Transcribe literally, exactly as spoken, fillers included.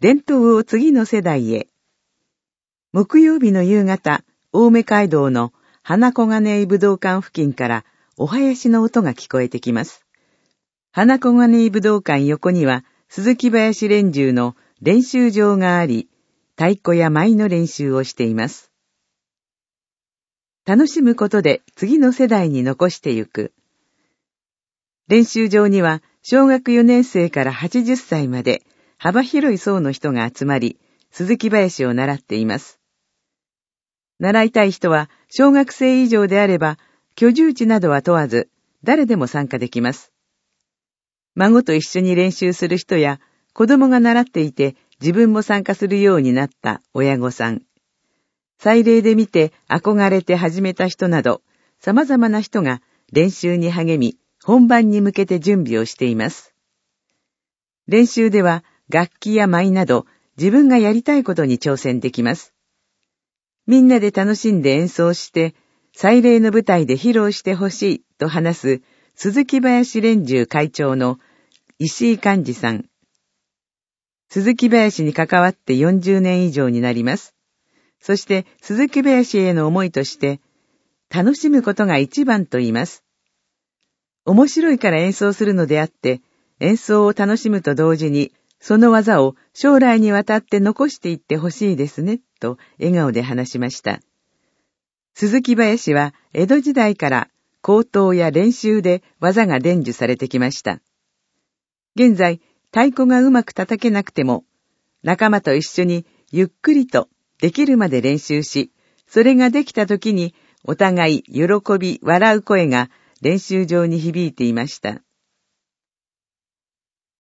伝統を次の世代へ。木曜日の夕方、青梅街道の花小金井武道館付近からお囃子の音が聞こえてきます。花小金井武道館横には鈴木林連中の練習場があり、太鼓や舞の練習をしています。楽しむことで次の世代に残してゆく。練習場には小学よねん生からはちじゅっさいまで幅広い層の人が集まり、鈴木林を習っています。習いたい人は小学生以上であれば居住地などは問わず誰でも参加できます。孫と一緒に練習する人や子供が習っていて自分も参加するようになった親御さん、祭礼で見て憧れて始めた人など様々な人が練習に励み本番に向けて準備をしています。練習では楽器や舞など自分がやりたいことに挑戦できます。みんなで楽しんで演奏して祭礼の舞台で披露してほしいと話す鈴木林連中会長の石井寛治さん。鈴木林に関わってよんじゅうねん以上になります。そして鈴木林への思いとして、楽しむことが一番と言います。面白いから演奏するのであって、演奏を楽しむと同時に、その技を将来にわたって残していってほしいですね、と笑顔で話しました。鈴木林は江戸時代から口頭や練習で技が伝授されてきました。現在、太鼓がうまく叩けなくても、仲間と一緒にゆっくりとできるまで練習し、それができた時にお互い喜び、笑う声が練習場に響いていました。